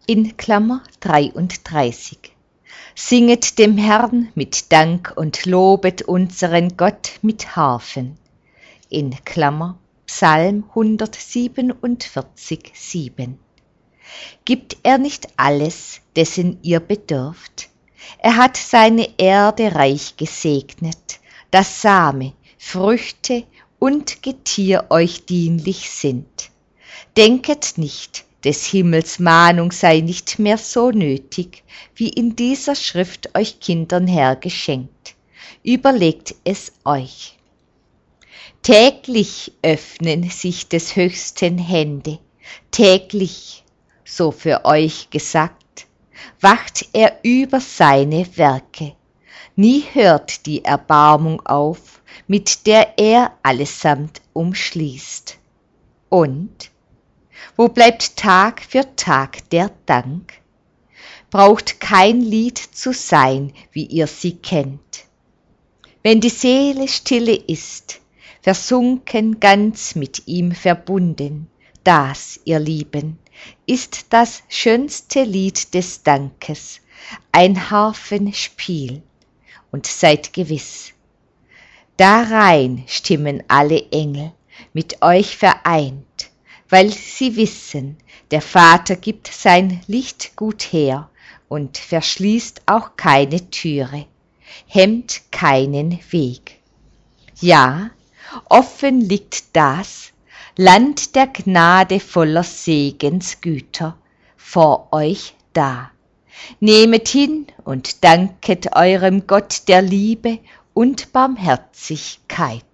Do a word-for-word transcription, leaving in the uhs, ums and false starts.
in Klammer dreiunddreißig. Singet dem Herrn mit Dank und lobet unseren Gott mit Harfen, in Klammer Psalm hundertsiebenundvierzig, sieben. Gibt er nicht alles, dessen ihr bedürft? Er hat seine Erde reich gesegnet, dass Same, Früchte und Getier euch dienlich sind. Denket nicht, des Himmels Mahnung sei nicht mehr so nötig, wie in dieser Schrift euch Kindern hergeschenkt. Überlegt es euch. Täglich öffnen sich des Höchsten Hände, täglich, so für euch gesagt, wacht er über seine Werke. Nie hört die Erbarmung auf, mit der er allesamt umschließt. Und wo bleibt Tag für Tag der Dank? Braucht kein Lied zu sein, wie ihr sie kennt. Wenn die Seele stille ist, versunken, ganz mit ihm verbunden, das, ihr Lieben, ist das schönste Lied des Dankes, ein Harfenspiel, und seid gewiss, darein stimmen alle Engel, mit euch vereint, weil sie wissen, der Vater gibt sein Licht gut her und verschließt auch keine Türe, hemmt keinen Weg. Ja, offen liegt das Land der Gnade voller Segensgüter vor euch da. Nehmet hin und danket eurem Gott der Liebe und Barmherzigkeit.